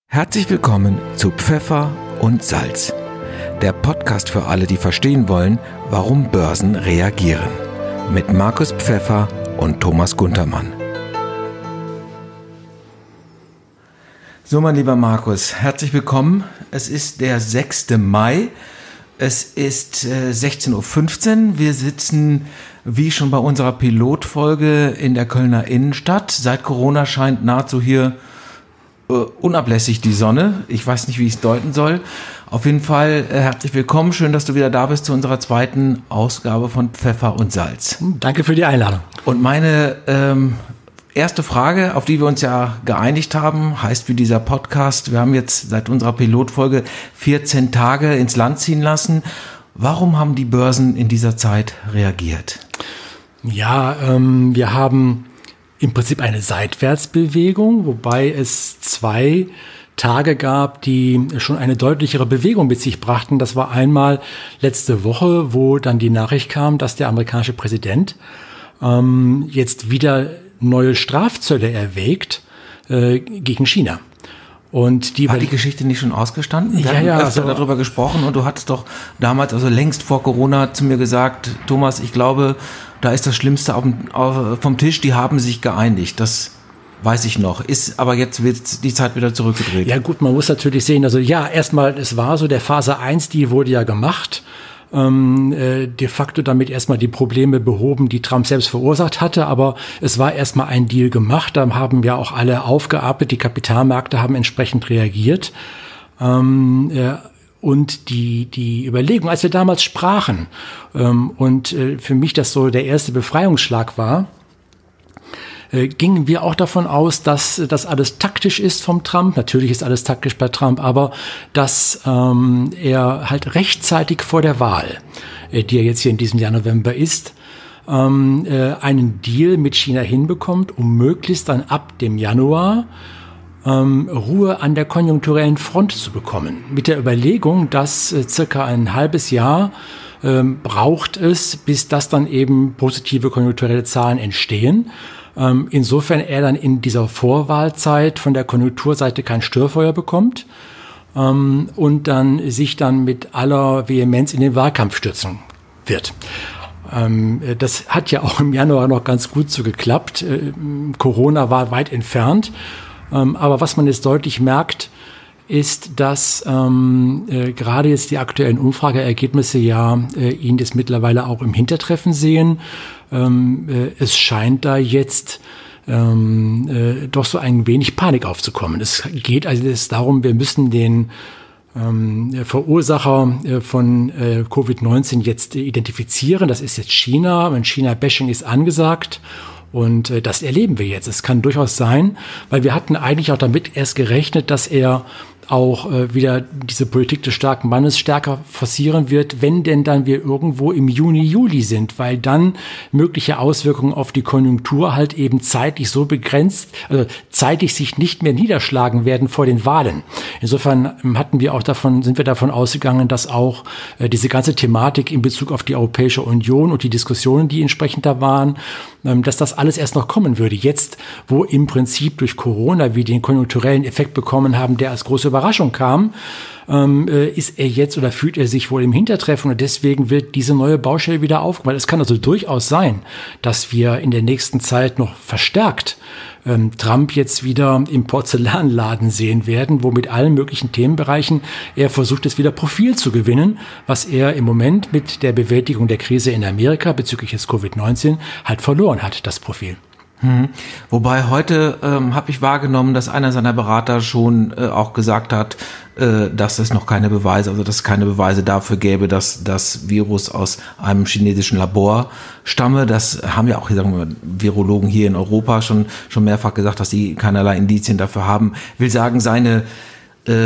Herzlich willkommen zu Pfeffer und Salz, der Podcast für alle, die verstehen wollen, warum Börsen reagieren. Mit Markus Pfeffer und Thomas Guntermann. So, mein lieber Markus, herzlich willkommen. Es ist der 6. Mai. Es ist 16.15 Uhr. Wir sitzen, wie schon bei unserer Pilotfolge, in der Kölner Innenstadt. Seit Corona scheint nahezu hier unablässig die Sonne. Ich weiß nicht, wie ich es deuten soll. Auf jeden Fall herzlich willkommen. Schön, dass du wieder da bist zu unserer zweiten Ausgabe von Pfeffer und Salz. Danke für die Einladung. Und meine erste Frage, auf die wir uns ja geeinigt haben, heißt wie dieser Podcast, wir haben jetzt seit unserer Pilotfolge 14 Tage ins Land ziehen lassen. Warum haben die Börsen in dieser Zeit reagiert? Ja, wir haben im Prinzip eine Seitwärtsbewegung, wobei es 2 Tage gab, die schon eine deutlichere Bewegung mit sich brachten. Das war einmal letzte Woche, wo dann die Nachricht kam, dass der amerikanische Präsident jetzt wieder neue Strafzölle erwägt gegen China. Und war die Geschichte nicht schon ausgestanden? Wir haben öfter darüber gesprochen und du hattest doch damals, also längst vor Corona, zu mir gesagt, Thomas, ich glaube, da ist das Schlimmste vom Tisch, die haben sich geeinigt. Das weiß ich noch. Aber jetzt wird die Zeit wieder zurückgedreht. Ja gut, man muss natürlich sehen, also ja, erstmal, es war so, der Phase 1, die wurde ja gemacht. De facto damit erstmal die Probleme behoben, die Trump selbst verursacht hatte, aber es war erstmal ein Deal gemacht, da haben ja auch alle aufgeatmet, die Kapitalmärkte haben entsprechend reagiert. Und die Überlegung, als wir damals sprachen, und für mich das so der erste Befreiungsschlag war, gingen wir auch davon aus, dass das alles taktisch ist vom Trump. Natürlich ist alles taktisch bei Trump, aber dass er halt rechtzeitig vor der Wahl, die er jetzt hier in diesem Jahr November ist, einen Deal mit China hinbekommt, um möglichst dann ab dem Januar Ruhe an der konjunkturellen Front zu bekommen. Mit der Überlegung, dass circa ein halbes Jahr braucht es, bis das dann eben positive konjunkturelle Zahlen entstehen. Insofern er dann in dieser Vorwahlzeit von der Konjunkturseite kein Störfeuer bekommt und dann sich dann mit aller Vehemenz in den Wahlkampf stürzen wird. Das hat ja auch im Januar noch ganz gut so geklappt. Corona war weit entfernt. Aber was man jetzt deutlich merkt, ist, dass gerade jetzt die aktuellen Umfrageergebnisse ja ihn jetzt mittlerweile auch im Hintertreffen sehen. Es scheint da jetzt doch so ein wenig Panik aufzukommen. Es geht also darum, wir müssen den Verursacher von Covid-19 jetzt identifizieren. Das ist jetzt China. Und China-Bashing ist angesagt. Und das erleben wir jetzt. Es kann durchaus sein, weil wir hatten eigentlich auch damit erst gerechnet, dass er auch wieder diese Politik des starken Mannes stärker forcieren wird, wenn denn dann wir irgendwo im Juni, Juli sind, weil dann mögliche Auswirkungen auf die Konjunktur halt eben zeitlich so begrenzt, also zeitlich sich nicht mehr niederschlagen werden vor den Wahlen. Insofern sind wir davon ausgegangen, dass auch diese ganze Thematik in Bezug auf die Europäische Union und die Diskussionen, die entsprechend da waren, dass das alles erst noch kommen würde. Jetzt, wo im Prinzip durch Corona wir den konjunkturellen Effekt bekommen haben, der als große Überraschung kam, ist er jetzt oder fühlt er sich wohl im Hintertreffen und deswegen wird diese neue Baustelle wieder aufgemacht. Es kann also durchaus sein, dass wir in der nächsten Zeit noch verstärkt Trump jetzt wieder im Porzellanladen sehen werden, wo mit allen möglichen Themenbereichen er versucht, es wieder Profil zu gewinnen, was er im Moment mit der Bewältigung der Krise in Amerika bezüglich des Covid-19 halt verloren hat, das Profil. Wobei heute habe ich wahrgenommen, dass einer seiner Berater schon auch gesagt hat, dass es noch keine Beweise, also dass es keine Beweise dafür gäbe, dass das Virus aus einem chinesischen Labor stamme. Das haben ja auch, sagen wir, Virologen hier in Europa schon mehrfach gesagt, dass sie keinerlei Indizien dafür haben. Will sagen, seine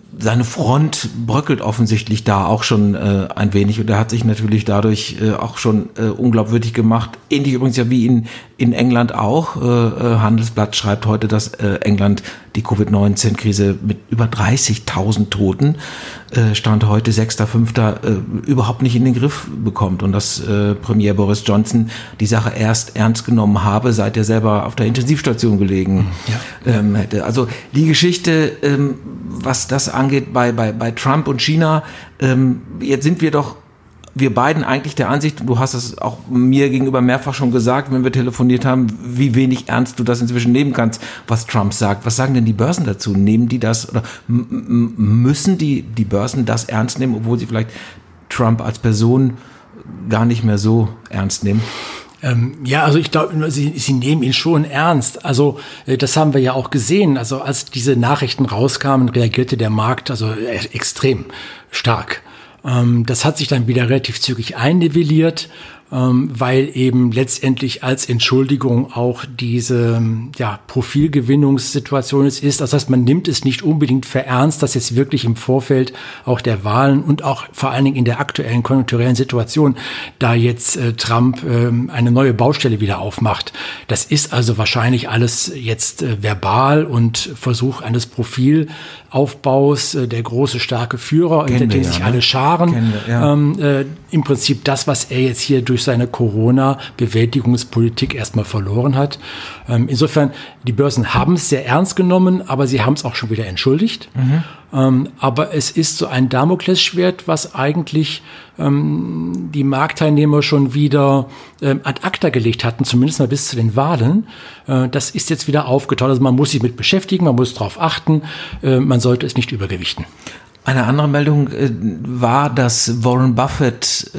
seine Front bröckelt offensichtlich da auch schon ein wenig und er hat sich natürlich dadurch auch schon unglaubwürdig gemacht. Ähnlich übrigens ja wie in England auch. Handelsblatt schreibt heute, dass England die Covid-19-Krise mit über 30.000 Toten, Stand heute 6.5., überhaupt nicht in den Griff bekommt und dass Premier Boris Johnson die Sache erst ernst genommen habe, seit er selber auf der Intensivstation gelegen hätte. Also die Geschichte, was das angeht bei Trump und China, jetzt sind wir beiden eigentlich der Ansicht, du hast es auch mir gegenüber mehrfach schon gesagt, wenn wir telefoniert haben, wie wenig ernst du das inzwischen nehmen kannst, was Trump sagt. Was sagen denn die Börsen dazu? Nehmen die das oder müssen die Börsen das ernst nehmen, obwohl sie vielleicht Trump als Person gar nicht mehr so ernst nehmen? Ja, also ich glaube, sie nehmen ihn schon ernst. Also das haben wir ja auch gesehen. Also als diese Nachrichten rauskamen, reagierte der Markt also extrem stark. Das hat sich dann wieder relativ zügig einnivelliert, weil eben letztendlich als Entschuldigung auch diese Profilgewinnungssituation es ist. Das heißt, man nimmt es nicht unbedingt für ernst, dass jetzt wirklich im Vorfeld auch der Wahlen und auch vor allen Dingen in der aktuellen konjunkturellen Situation, da jetzt Trump eine neue Baustelle wieder aufmacht. Das ist also wahrscheinlich alles jetzt verbal und Versuch eines Profilaufbaus, der große, starke Führer, hinter dem sich alle scharen. Im Prinzip das, was er jetzt hier durch seine Corona-Bewältigungspolitik erstmal verloren hat. Insofern, die Börsen haben es sehr ernst genommen, aber sie haben es auch schon wieder entschuldigt. Aber es ist so ein Damoklesschwert, was eigentlich die Marktteilnehmer schon wieder ad acta gelegt hatten, zumindest mal bis zu den Wahlen. Das ist jetzt wieder aufgetaucht. Also man muss sich mit beschäftigen, man muss darauf achten, man sollte es nicht übergewichten. Eine andere Meldung war, dass Warren Buffett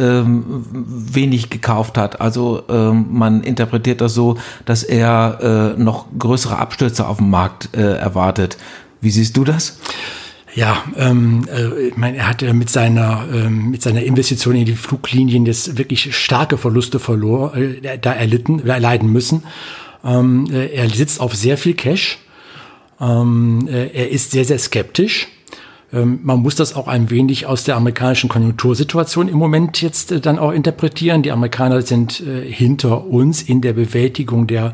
wenig gekauft hat. Also man interpretiert das so, dass er noch größere Abstürze auf dem Markt erwartet. Wie siehst du das? Ja, ich meine, er hat mit seiner Investition in die Fluglinien jetzt wirklich starke Verluste erleiden müssen. Er sitzt auf sehr viel Cash. Er ist sehr, sehr skeptisch. Man muss das auch ein wenig aus der amerikanischen Konjunktursituation im Moment jetzt dann auch interpretieren. Die Amerikaner sind hinter uns in der Bewältigung der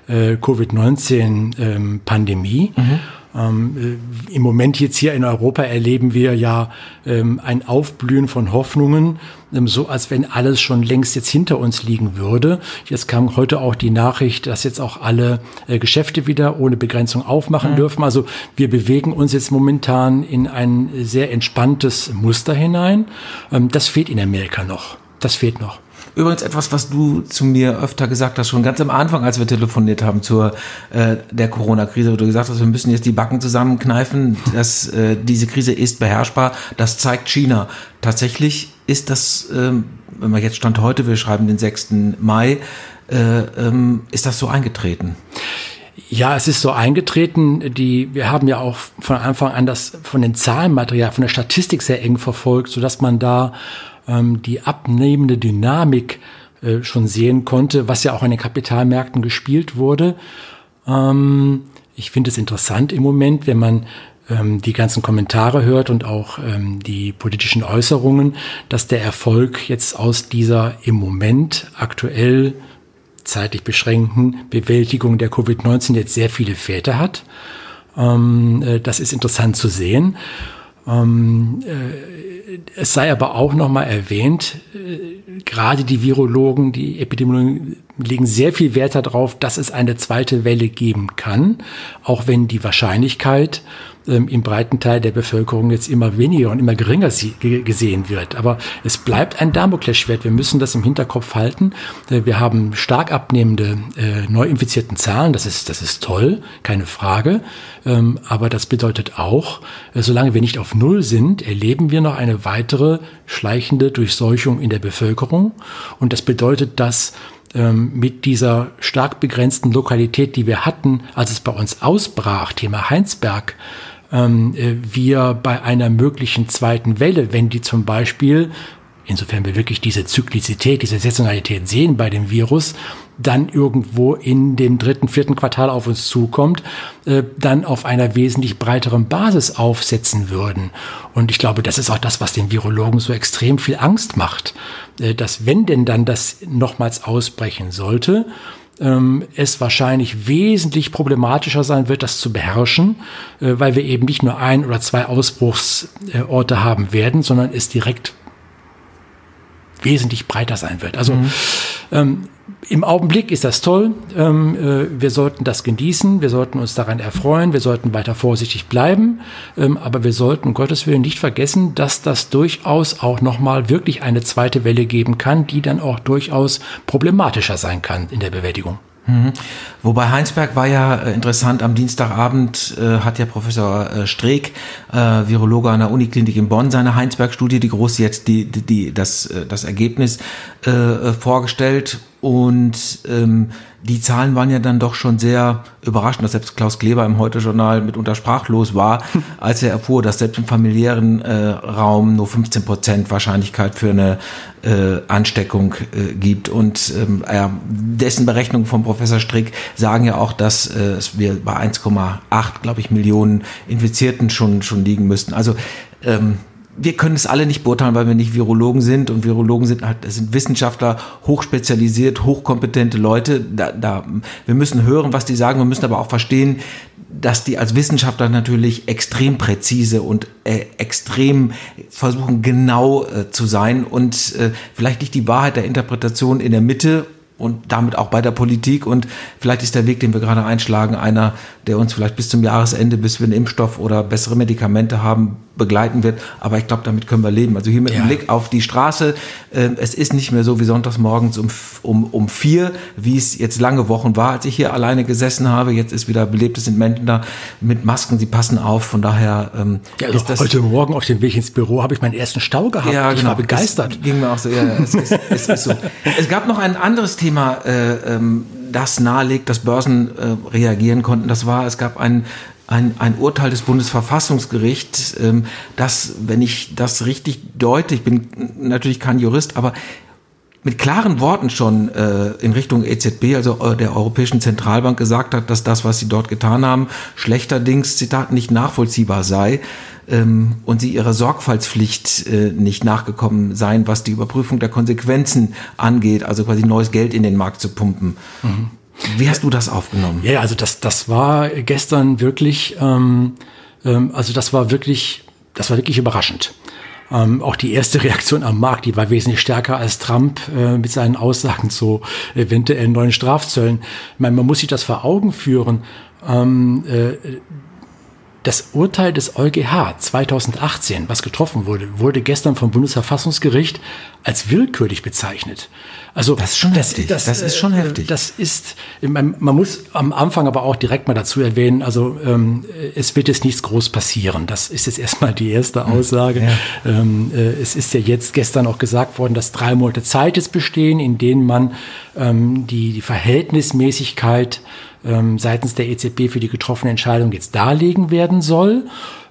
Covid-19-Pandemie. Im Moment jetzt hier in Europa erleben wir ja ein Aufblühen von Hoffnungen, so als wenn alles schon längst jetzt hinter uns liegen würde. Jetzt kam heute auch die Nachricht, dass jetzt auch alle Geschäfte wieder ohne Begrenzung aufmachen dürfen. Also wir bewegen uns jetzt momentan in ein sehr entspanntes Muster hinein. Das fehlt in Amerika noch. Das fehlt noch. Übrigens etwas, was du zu mir öfter gesagt hast, schon ganz am Anfang, als wir telefoniert haben zur der Corona-Krise, wo du gesagt hast, wir müssen jetzt die Backen zusammenkneifen, dass diese Krise ist beherrschbar. Das zeigt China. Tatsächlich ist das, wenn wir jetzt Stand heute, wir schreiben den 6. Mai, ist das so eingetreten? Ja, es ist so eingetreten. Wir haben ja auch von Anfang an das von den Zahlenmaterial, von der Statistik sehr eng verfolgt, sodass man da die abnehmende Dynamik schon sehen konnte, was ja auch an den Kapitalmärkten gespielt wurde. Ich finde es interessant im Moment, wenn man die ganzen Kommentare hört und auch die politischen Äußerungen, dass der Erfolg jetzt aus dieser im Moment aktuell zeitlich beschränkten Bewältigung der Covid-19 jetzt sehr viele Väter hat. Das ist interessant zu sehen. Es sei aber auch nochmal erwähnt, gerade die Virologen, die Epidemiologen legen sehr viel Wert darauf, dass es eine zweite Welle geben kann, auch wenn die Wahrscheinlichkeit im breiten Teil der Bevölkerung jetzt immer weniger und immer geringer gesehen wird. Aber es bleibt ein Damoklesschwert. Wir müssen das im Hinterkopf halten. Wir haben stark abnehmende neuinfizierten Zahlen. Das ist toll, keine Frage. Aber das bedeutet auch, solange wir nicht auf Null sind, erleben wir noch eine weitere schleichende Durchseuchung in der Bevölkerung. Und das bedeutet, dass mit dieser stark begrenzten Lokalität, die wir hatten, als es bei uns ausbrach, Thema Heinsberg, wir bei einer möglichen zweiten Welle, wenn die zum Beispiel, insofern wir wirklich diese Zyklizität, diese Saisonalität sehen bei dem Virus, dann irgendwo in dem 3., 4. Quartal auf uns zukommt, dann auf einer wesentlich breiteren Basis aufsetzen würden. Und ich glaube, das ist auch das, was den Virologen so extrem viel Angst macht, dass wenn denn dann das nochmals ausbrechen sollte, es wahrscheinlich wesentlich problematischer sein wird, das zu beherrschen, weil wir eben nicht nur 1 oder 2 Ausbruchsorte haben werden, sondern es direkt wesentlich breiter sein wird. Also im Augenblick ist das toll. Wir sollten das genießen, wir sollten uns daran erfreuen, wir sollten weiter vorsichtig bleiben, aber wir sollten um Gottes Willen nicht vergessen, dass das durchaus auch nochmal wirklich eine zweite Welle geben kann, die dann auch durchaus problematischer sein kann in der Bewältigung. Wobei Heinsberg war ja interessant, am Dienstagabend hat ja Professor Streeck, Virologe an der Uniklinik in Bonn, seine Heinsberg-Studie, die groß jetzt das Ergebnis vorgestellt, und die Zahlen waren ja dann doch schon sehr überraschend, dass selbst Klaus Kleber im Heute-Journal mitunter sprachlos war, als er erfuhr, dass selbst im familiären Raum nur 15% Wahrscheinlichkeit für eine Ansteckung gibt. Und dessen Berechnungen von Professor Strick sagen ja auch, dass wir bei 1,8, glaube ich, Millionen Infizierten schon liegen müssten. Also wir können es alle nicht beurteilen, weil wir nicht Virologen sind, und Virologen sind Wissenschaftler, hochspezialisiert, hochkompetente Leute. Wir müssen hören, was die sagen, wir müssen aber auch verstehen, dass die als Wissenschaftler natürlich extrem präzise und extrem versuchen, genau zu sein, und vielleicht liegt die Wahrheit der Interpretation in der Mitte und damit auch bei der Politik, und vielleicht ist der Weg, den wir gerade einschlagen, einer, der uns vielleicht bis zum Jahresende, bis wir einen Impfstoff oder bessere Medikamente haben, begleiten wird. Aber ich glaube, damit können wir leben. Also hier mit dem Blick auf die Straße, es ist nicht mehr so wie sonntags morgens um 4, wie es jetzt lange Wochen war, als ich hier alleine gesessen habe. Jetzt ist wieder belebt, es sind Menschen da mit Masken, sie passen auf. Von daher ist das... Heute Morgen auf dem Weg ins Büro habe ich meinen ersten Stau gehabt. Ja, ich war begeistert. Das ging mir auch so. Ja, es ist so. Es gab noch ein anderes Thema, das nahelegt, dass Börsen reagieren konnten. Es gab ein Urteil des Bundesverfassungsgerichts, das, wenn ich das richtig deute, ich bin natürlich kein Jurist, aber mit klaren Worten schon in Richtung EZB, also der Europäischen Zentralbank, gesagt hat, dass das, was sie dort getan haben, schlechterdings, Zitat, nicht nachvollziehbar sei, und sie ihrer Sorgfaltspflicht nicht nachgekommen seien, was die Überprüfung der Konsequenzen angeht, also quasi neues Geld in den Markt zu pumpen. Mhm. Wie hast du das aufgenommen? Ja, also das war gestern wirklich, das war wirklich überraschend. Auch die erste Reaktion am Markt, die war wesentlich stärker als Trump mit seinen Aussagen zu eventuell neuen Strafzöllen. Ich meine, man muss sich das vor Augen führen. Das Urteil des EuGH 2018, was getroffen wurde gestern vom Bundesverfassungsgericht als willkürlich bezeichnet. Also das ist schon heftig. Das ist schon heftig. Das ist, man muss am Anfang aber auch direkt mal dazu erwähnen, also es wird jetzt nichts groß passieren. Das ist jetzt erstmal die erste Aussage. Ja. Es ist ja jetzt gestern auch gesagt worden, dass 3 Monate Zeit jetzt bestehen, in denen man die Verhältnismäßigkeit seitens der EZB für die getroffene Entscheidung jetzt darlegen werden soll.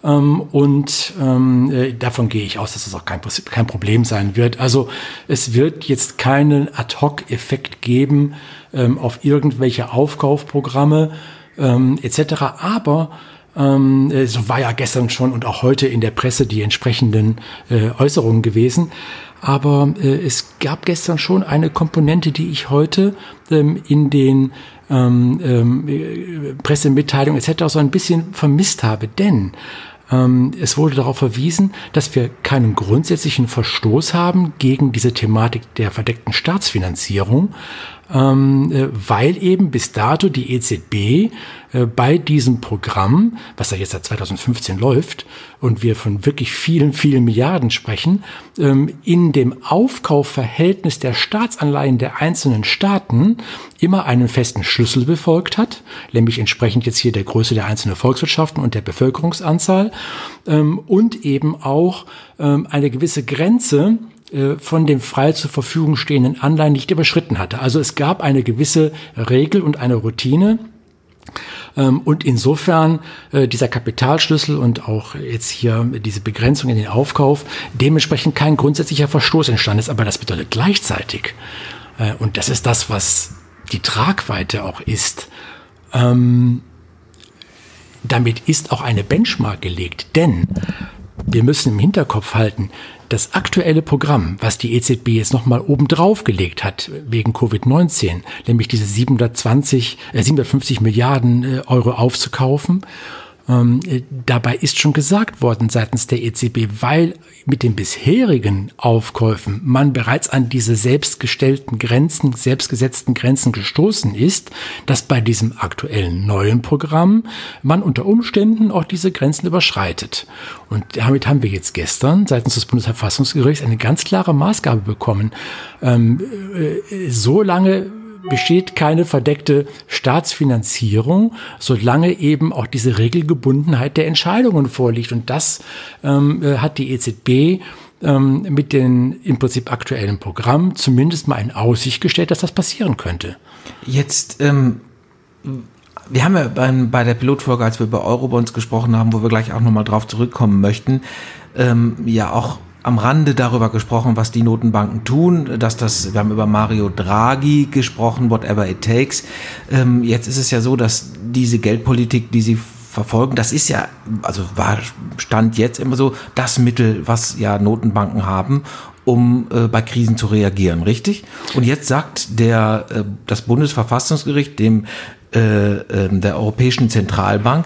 Davon gehe ich aus, dass das auch kein Problem sein wird. Also es wird jetzt keinen Ad-Hoc-Effekt geben auf irgendwelche Aufkaufprogramme etc. Aber so war ja gestern schon und auch heute in der Presse die entsprechenden Äußerungen gewesen. Aber es gab gestern schon eine Komponente, die ich heute in den Pressemitteilungen etc. so ein bisschen vermisst habe. Denn es wurde darauf verwiesen, dass wir keinen grundsätzlichen Verstoß haben gegen diese Thematik der verdeckten Staatsfinanzierung, weil eben bis dato die EZB bei diesem Programm, was ja jetzt seit 2015 läuft und wir von wirklich vielen, vielen Milliarden sprechen, in dem Aufkaufverhältnis der Staatsanleihen der einzelnen Staaten immer einen festen Schlüssel befolgt hat, nämlich entsprechend jetzt hier der Größe der einzelnen Volkswirtschaften und der Bevölkerungsanzahl, und eben auch eine gewisse Grenze von den frei zur Verfügung stehenden Anleihen nicht überschritten hatte. Also es gab eine gewisse Regel und eine Routine. Und insofern dieser Kapitalschlüssel und auch jetzt hier diese Begrenzung in den Aufkauf dementsprechend kein grundsätzlicher Verstoß entstanden ist. Aber das bedeutet gleichzeitig, und das ist das, was die Tragweite auch ist, damit ist auch eine Benchmark gelegt, denn wir müssen im Hinterkopf halten, das aktuelle Programm, was die EZB jetzt nochmal obendrauf gelegt hat wegen Covid-19, nämlich diese 750 Milliarden Euro aufzukaufen, dabei ist schon gesagt worden seitens der EZB, weil mit den bisherigen Aufkäufen man bereits an diese selbstgesetzten Grenzen gestoßen ist, dass bei diesem aktuellen neuen Programm man unter Umständen auch diese Grenzen überschreitet. Und damit haben wir jetzt gestern seitens des Bundesverfassungsgerichts eine ganz klare Maßgabe bekommen. So lange besteht keine verdeckte Staatsfinanzierung, solange eben auch diese Regelgebundenheit der Entscheidungen vorliegt. Und das hat die EZB mit den im Prinzip aktuellen Programm zumindest mal in Aussicht gestellt, dass das passieren könnte. Jetzt, wir haben ja bei der Pilotfolge, als wir über Eurobonds gesprochen haben, wo wir gleich auch nochmal drauf zurückkommen möchten, ja auch am Rande darüber gesprochen, was die Notenbanken tun, wir haben über Mario Draghi gesprochen, whatever it takes. Jetzt ist es ja so, dass diese Geldpolitik, die sie verfolgen, das ist ja, also stand jetzt immer so das Mittel, was ja Notenbanken haben, um bei Krisen zu reagieren, richtig? Und jetzt sagt das Bundesverfassungsgericht der Europäischen Zentralbank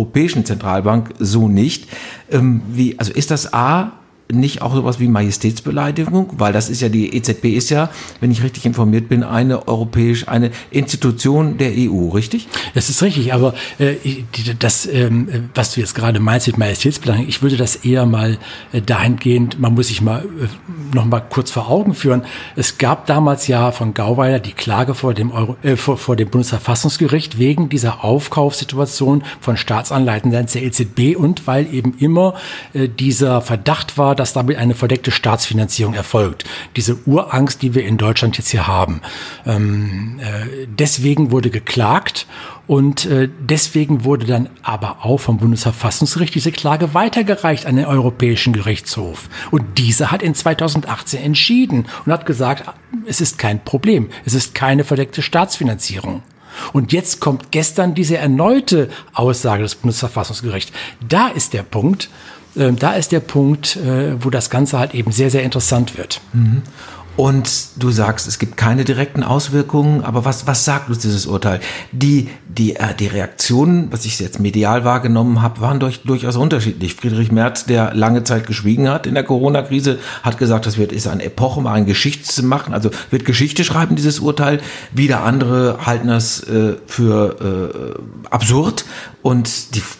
so nicht. Also ist das nicht auch sowas wie Majestätsbeleidigung? Weil das ist ja, die EZB ist ja, wenn ich richtig informiert bin, eine Institution der EU, richtig? Das ist richtig, aber was du jetzt gerade meinst mit Majestätsbeleidigung, ich würde das eher mal dahingehend, man muss sich mal noch mal kurz vor Augen führen. Es gab damals ja von Gauweiler die Klage vor dem Bundesverfassungsgericht wegen dieser Aufkaufssituation von Staatsanleihen seitens der EZB und weil eben immer dieser Verdacht war, dass damit eine verdeckte Staatsfinanzierung erfolgt. Diese Urangst, die wir in Deutschland jetzt hier haben. Deswegen wurde geklagt und deswegen wurde dann aber auch vom Bundesverfassungsgericht diese Klage weitergereicht an den Europäischen Gerichtshof. Und dieser hat in 2018 entschieden und hat gesagt, es ist kein Problem, es ist keine verdeckte Staatsfinanzierung. Und jetzt kommt gestern diese erneute Aussage des Bundesverfassungsgerichts. Da ist der Punkt, wo das Ganze halt eben sehr, sehr interessant wird. Und du sagst, es gibt keine direkten Auswirkungen, aber was sagt uns dieses Urteil? Die Reaktionen, was ich jetzt medial wahrgenommen habe, waren durchaus unterschiedlich. Friedrich Merz, der lange Zeit geschwiegen hat in der Corona-Krise, hat gesagt, ist eine Epoche, mal ein Geschichtsmachen, also wird Geschichte schreiben, dieses Urteil. Wieder andere halten das für absurd und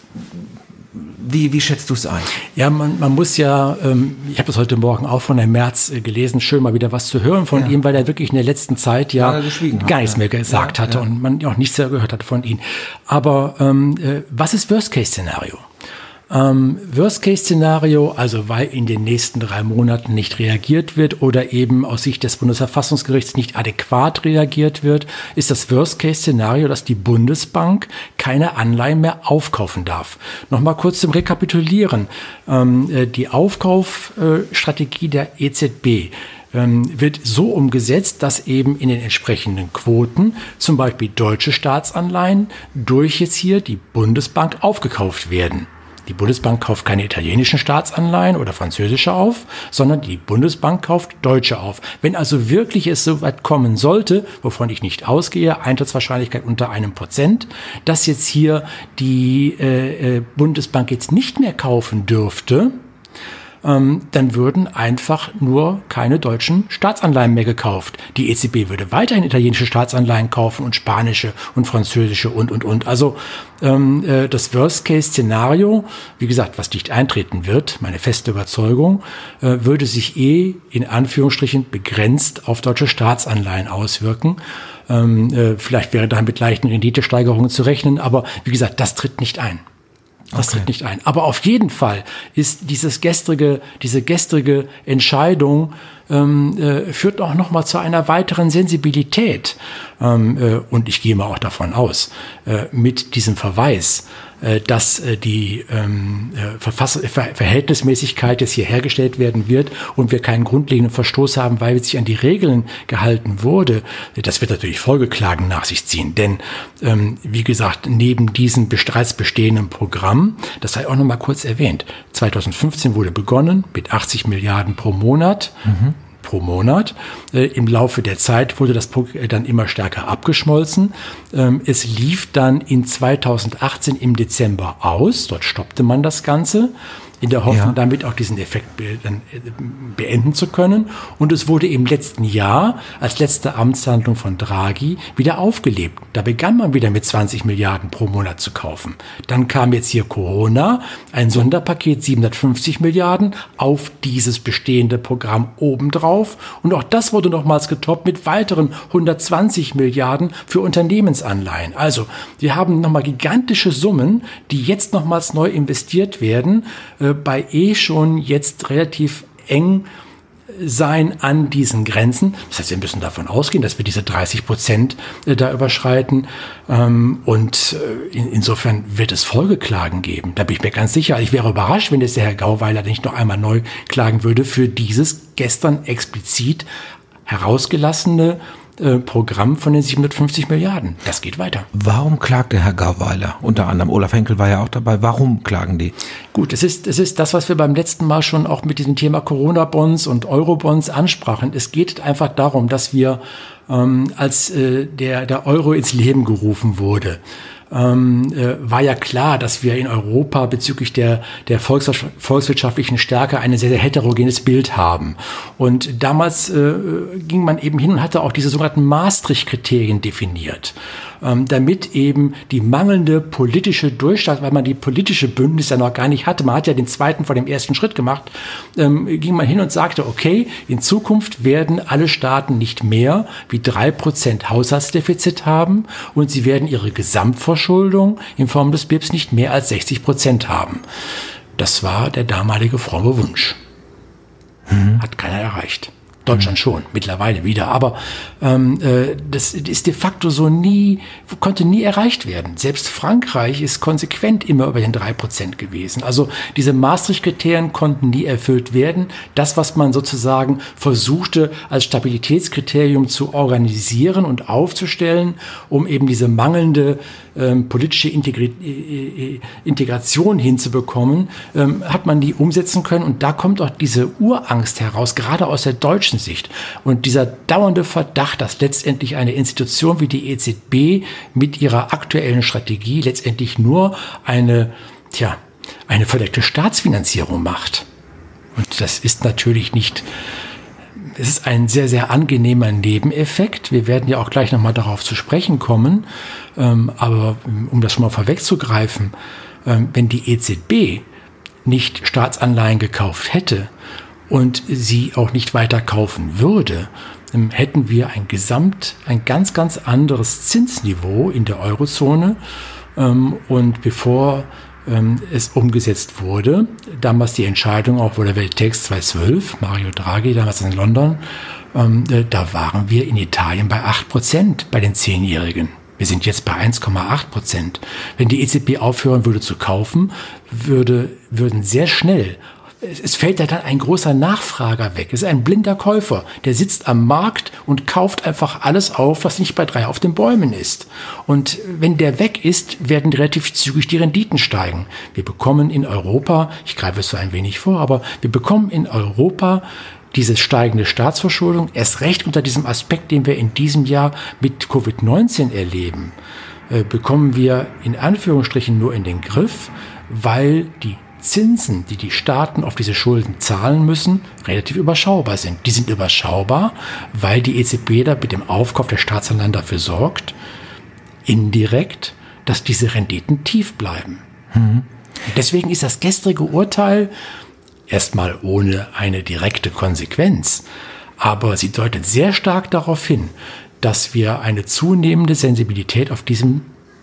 Wie schätzt du es ein? Ja, man muss ja, ich habe das heute Morgen auch von Herrn Merz gelesen, schön mal wieder was zu hören von ihm, weil er wirklich in der letzten Zeit gar nichts mehr gesagt hatte und man auch nichts mehr gehört hat von ihm. Aber was ist Worst-Case-Szenario? Worst-Case-Szenario, also weil in den nächsten 3 Monaten nicht reagiert wird oder eben aus Sicht des Bundesverfassungsgerichts nicht adäquat reagiert wird, ist das Worst-Case-Szenario, dass die Bundesbank keine Anleihen mehr aufkaufen darf. Nochmal kurz zum Rekapitulieren. Die Aufkaufstrategie der EZB wird so umgesetzt, dass eben in den entsprechenden Quoten zum Beispiel deutsche Staatsanleihen durch jetzt hier die Bundesbank aufgekauft werden. Die Bundesbank kauft keine italienischen Staatsanleihen oder französische auf, sondern die Bundesbank kauft deutsche auf. Wenn also wirklich es so weit kommen sollte, wovon ich nicht ausgehe, Eintrittswahrscheinlichkeit unter 1%, dass jetzt hier die Bundesbank jetzt nicht mehr kaufen dürfte, dann würden einfach nur keine deutschen Staatsanleihen mehr gekauft. Die EZB würde weiterhin italienische Staatsanleihen kaufen und spanische und französische und. Also das Worst-Case-Szenario, wie gesagt, was nicht eintreten wird, meine feste Überzeugung, würde sich in Anführungsstrichen begrenzt auf deutsche Staatsanleihen auswirken. Vielleicht wäre da mit leichten Renditesteigerungen zu rechnen, aber wie gesagt, das tritt nicht ein. Tritt nicht ein. Aber auf jeden Fall ist diese gestrige Entscheidung führt auch nochmal zu einer weiteren Sensibilität. Und ich gehe mal auch davon aus, mit diesem Verweis, dass die Verhältnismäßigkeit jetzt hier hergestellt werden wird und wir keinen grundlegenden Verstoß haben, weil sich an die Regeln gehalten wurde. Das wird natürlich Folgeklagen nach sich ziehen. Denn, wie gesagt, neben diesem bereits bestehenden Programm, das sei auch noch mal kurz erwähnt, 2015 wurde begonnen mit 80 Milliarden pro Monat. Pro Monat. Im Laufe der Zeit wurde das dann immer stärker abgeschmolzen. Es lief dann in 2018 im Dezember aus. Dort stoppte man das Ganze, in der Hoffnung, damit auch diesen Effekt dann beenden zu können. Und es wurde im letzten Jahr als letzte Amtshandlung von Draghi wieder aufgelebt. Da begann man wieder mit 20 Milliarden pro Monat zu kaufen. Dann kam jetzt hier Corona, ein Sonderpaket 750 Milliarden auf dieses bestehende Programm obendrauf. Und auch das wurde nochmals getoppt mit weiteren 120 Milliarden für Unternehmensanleihen. Also wir haben nochmal gigantische Summen, die jetzt nochmals neu investiert werden, bei schon jetzt relativ eng sein an diesen Grenzen. Das heißt, wir müssen davon ausgehen, dass wir diese 30% da überschreiten. Insofern wird es Folgeklagen geben. Da bin ich mir ganz sicher. Ich wäre überrascht, wenn jetzt der Herr Gauweiler nicht noch einmal neu klagen würde für dieses gestern explizit herausgelassene Programm von den 750 Milliarden. Das geht weiter. Warum klagt der Herr Gauweiler? Unter anderem Olaf Henkel war ja auch dabei. Warum klagen die? Gut, es ist das, was wir beim letzten Mal schon auch mit diesem Thema Corona-Bonds und Euro-Bonds ansprachen. Es geht einfach darum, dass wir, als der Euro ins Leben gerufen wurde, war ja klar, dass wir in Europa bezüglich der volkswirtschaftlichen Stärke ein sehr, sehr heterogenes Bild haben. Und damals ging man eben hin und hatte auch diese sogenannten Maastricht-Kriterien definiert, damit eben die mangelnde politische Durchschlag, weil man die politische Bündnis ja noch gar nicht hatte, man hat ja den zweiten vor dem ersten Schritt gemacht, ging man hin und sagte, okay, in Zukunft werden alle Staaten nicht mehr wie 3% Haushaltsdefizit haben und sie werden ihre Gesamtverschuldung in Form des BIPs nicht mehr als 60% haben. Das war der damalige fromme Wunsch. Hat keiner erreicht. Deutschland schon, mittlerweile wieder. Aber das ist de facto konnte nie erreicht werden. Selbst Frankreich ist konsequent immer über den 3% gewesen. Also diese Maastricht-Kriterien konnten nie erfüllt werden. Das, was man sozusagen versuchte, als Stabilitätskriterium zu organisieren und aufzustellen, um eben diese mangelnde politische Integration hinzubekommen, hat man nie umsetzen können. Und da kommt auch diese Urangst heraus, gerade aus der deutschen Sicht. Und dieser dauernde Verdacht, dass letztendlich eine Institution wie die EZB mit ihrer aktuellen Strategie letztendlich nur eine verdeckte Staatsfinanzierung macht. Und das ist natürlich nicht... Es ist ein sehr, sehr angenehmer Nebeneffekt. Wir werden ja auch gleich nochmal darauf zu sprechen kommen. Aber um das schon mal vorwegzugreifen, wenn die EZB nicht Staatsanleihen gekauft hätte und sie auch nicht weiter kaufen würde, hätten wir ein ganz, ganz anderes Zinsniveau in der Eurozone. Und bevor es umgesetzt wurde, damals die Entscheidung auch, wo der Welttext 2012, Mario Draghi, damals in London, da waren wir in Italien bei 8% bei den 10-Jährigen. Wir sind jetzt bei 1,8%. Wenn die EZB aufhören würde zu kaufen, würden sehr schnell, es fällt ja dann ein großer Nachfrager weg. Es ist ein blinder Käufer, der sitzt am Markt und kauft einfach alles auf, was nicht bei 3 auf den Bäumen ist. Und wenn der weg ist, werden relativ zügig die Renditen steigen. Wir bekommen in Europa, ich greife es so ein wenig vor, aber wir bekommen in Europa diese steigende Staatsverschuldung, erst recht unter diesem Aspekt, den wir in diesem Jahr mit Covid-19 erleben, bekommen wir in Anführungsstrichen nur in den Griff, weil die Zinsen, die die Staaten auf diese Schulden zahlen müssen, relativ überschaubar sind. Die sind überschaubar, weil die EZB da mit dem Aufkauf der Staatsanleihen dafür sorgt, indirekt, dass diese Renditen tief bleiben. Deswegen ist das gestrige Urteil erstmal ohne eine direkte Konsequenz, aber sie deutet sehr stark darauf hin, dass wir eine zunehmende Sensibilität auf diesem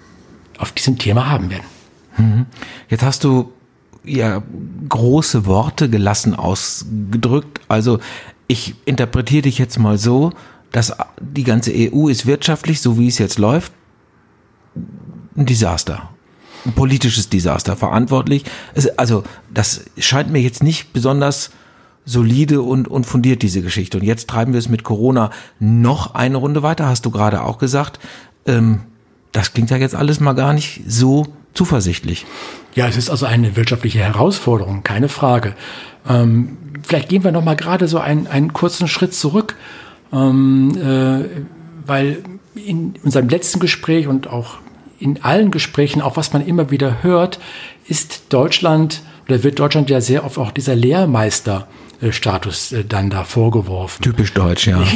Thema haben werden. Jetzt hast du ja große Worte gelassen ausgedrückt. Also ich interpretiere dich jetzt mal so, dass die ganze EU ist wirtschaftlich, so wie es jetzt läuft, ein Desaster. Ein politisches Desaster verantwortlich. Also das scheint mir jetzt nicht besonders solide und fundiert, diese Geschichte. Und jetzt treiben wir es mit Corona noch eine Runde weiter, hast du gerade auch gesagt. Das klingt ja jetzt alles mal gar nicht so zuversichtlich. Ja, es ist also eine wirtschaftliche Herausforderung, keine Frage. Vielleicht gehen wir noch mal gerade so einen kurzen Schritt zurück, weil in unserem letzten Gespräch und auch in allen Gesprächen, auch was man immer wieder hört, ist Deutschland oder wird Deutschland ja sehr oft auch dieser Lehrmeisterstatus dann da vorgeworfen. Typisch deutsch, ja.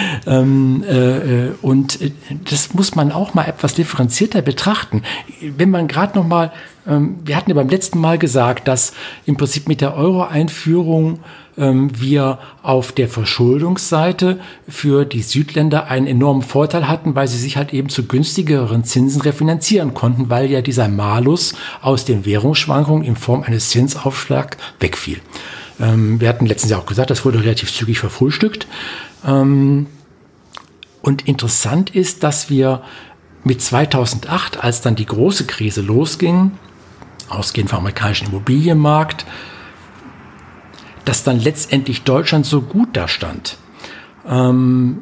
Und das muss man auch mal etwas differenzierter betrachten. Wenn man gerade noch mal, wir hatten ja beim letzten Mal gesagt, dass im Prinzip mit der Euro-Einführung wir auf der Verschuldungsseite für die Südländer einen enormen Vorteil hatten, weil sie sich halt eben zu günstigeren Zinsen refinanzieren konnten, weil ja dieser Malus aus den Währungsschwankungen in Form eines Zinsaufschlags wegfiel. Wir hatten letztens ja auch gesagt, das wurde relativ zügig verfrühstückt. Und interessant ist, dass wir mit 2008, als dann die große Krise losging, ausgehend vom amerikanischen Immobilienmarkt, dass dann letztendlich Deutschland so gut da stand. Und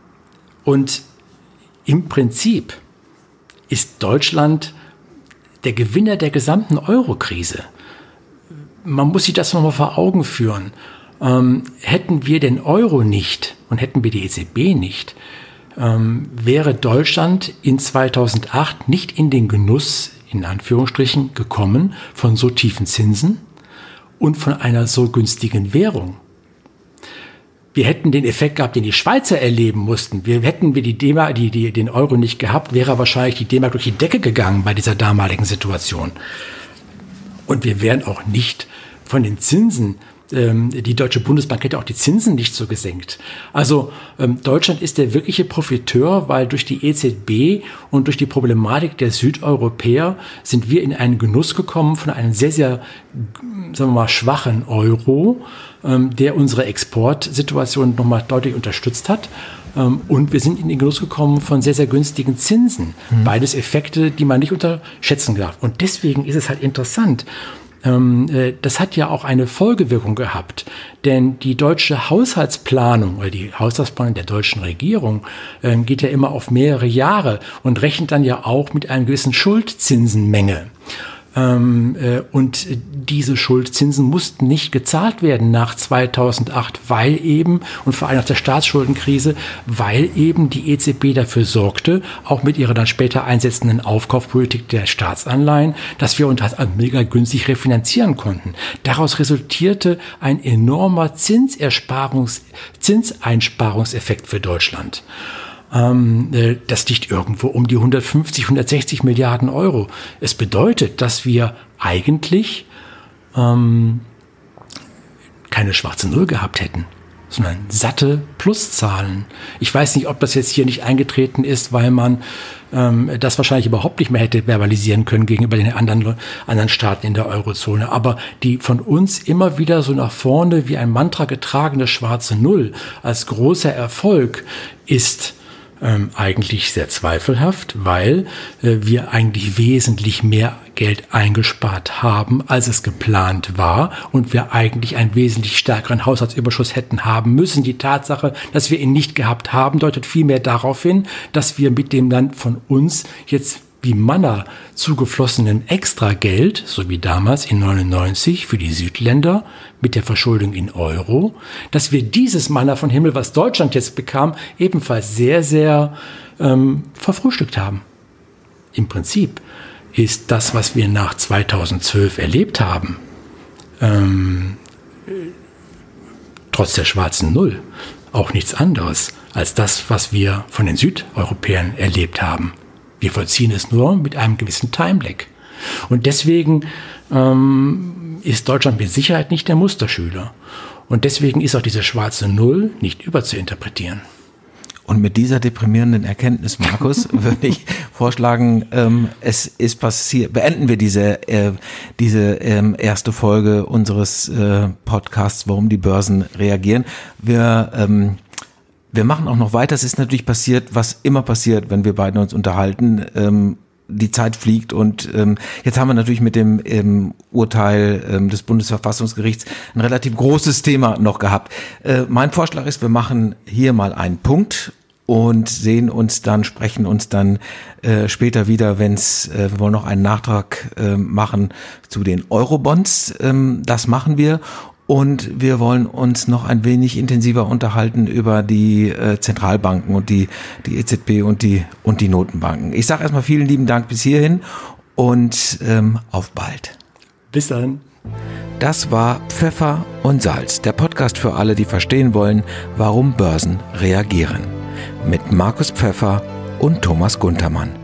im Prinzip ist Deutschland der Gewinner der gesamten Euro-Krise. Man muss sich das nochmal vor Augen führen. Hätten wir den Euro nicht und hätten wir die EZB nicht, wäre Deutschland in 2008 nicht in den Genuss, in Anführungsstrichen, gekommen von so tiefen Zinsen und von einer so günstigen Währung. Wir hätten den Effekt gehabt, den die Schweizer erleben mussten. Hätten wir den Euro nicht gehabt, wäre wahrscheinlich die D-Mark durch die Decke gegangen bei dieser damaligen Situation. Und wir wären auch nicht von den Zinsen, die Deutsche Bundesbank hätte auch die Zinsen nicht so gesenkt. Also Deutschland ist der wirkliche Profiteur, weil durch die EZB und durch die Problematik der Südeuropäer sind wir in einen Genuss gekommen von einem sehr, sehr, sagen wir mal, schwachen Euro, der unsere Exportsituation nochmal deutlich unterstützt hat. Und wir sind in den Genuss gekommen von sehr, sehr günstigen Zinsen. Beides Effekte, die man nicht unterschätzen darf. Und deswegen ist es halt interessant. Das hat ja auch eine Folgewirkung gehabt, denn die deutsche Haushaltsplanung oder die Haushaltsplanung der deutschen Regierung geht ja immer auf mehrere Jahre und rechnet dann ja auch mit einer gewissen Schuldzinsenmenge. Und diese Schuldzinsen mussten nicht gezahlt werden nach 2008, weil eben, und vor allem nach der Staatsschuldenkrise, weil eben die EZB dafür sorgte, auch mit ihrer dann später einsetzenden Aufkaufpolitik der Staatsanleihen, dass wir uns halt mega günstig refinanzieren konnten. Daraus resultierte ein enormer Zinseinsparungseffekt für Deutschland. Das liegt irgendwo um die 150, 160 Milliarden Euro. Es bedeutet, dass wir eigentlich keine schwarze Null gehabt hätten, sondern satte Pluszahlen. Ich weiß nicht, ob das jetzt hier nicht eingetreten ist, weil man das wahrscheinlich überhaupt nicht mehr hätte verbalisieren können gegenüber den anderen Staaten in der Eurozone. Aber die von uns immer wieder so nach vorne wie ein Mantra getragene schwarze Null als großer Erfolg ist eigentlich sehr zweifelhaft, weil wir eigentlich wesentlich mehr Geld eingespart haben, als es geplant war und wir eigentlich einen wesentlich stärkeren Haushaltsüberschuss hätten haben müssen. Die Tatsache, dass wir ihn nicht gehabt haben, deutet vielmehr darauf hin, dass wir mit dem dann von uns jetzt wie Manna zugeflossenen Extrageld, so wie damals in 99 für die Südländer mit der Verschuldung in Euro, dass wir dieses Manna von Himmel, was Deutschland jetzt bekam, ebenfalls sehr, sehr verfrühstückt haben. Im Prinzip ist das, was wir nach 2012 erlebt haben, trotz der schwarzen Null, auch nichts anderes als das, was wir von den Südeuropäern erlebt haben. Wir vollziehen es nur mit einem gewissen Time-Lag. Und deswegen ist Deutschland mit Sicherheit nicht der Musterschüler. Und deswegen ist auch diese schwarze Null nicht überzuinterpretieren. Und mit dieser deprimierenden Erkenntnis, Markus, würde ich vorschlagen, es ist passiert. Beenden wir diese erste Folge unseres Podcasts, warum die Börsen reagieren. Wir machen auch noch weiter. Es ist natürlich passiert, was immer passiert, wenn wir beide uns unterhalten. Die Zeit fliegt und jetzt haben wir natürlich mit dem Urteil des Bundesverfassungsgerichts ein relativ großes Thema noch gehabt. Mein Vorschlag ist, wir machen hier mal einen Punkt und sprechen uns dann später wieder, wir wollen noch einen Nachtrag machen zu den Eurobonds. Das machen wir. Und wir wollen uns noch ein wenig intensiver unterhalten über die Zentralbanken und die EZB und die Notenbanken. Ich sage erstmal vielen lieben Dank bis hierhin und auf bald. Bis dann. Das war Pfeffer und Salz, der Podcast für alle, die verstehen wollen, warum Börsen reagieren. Mit Markus Pfeffer und Thomas Guntermann.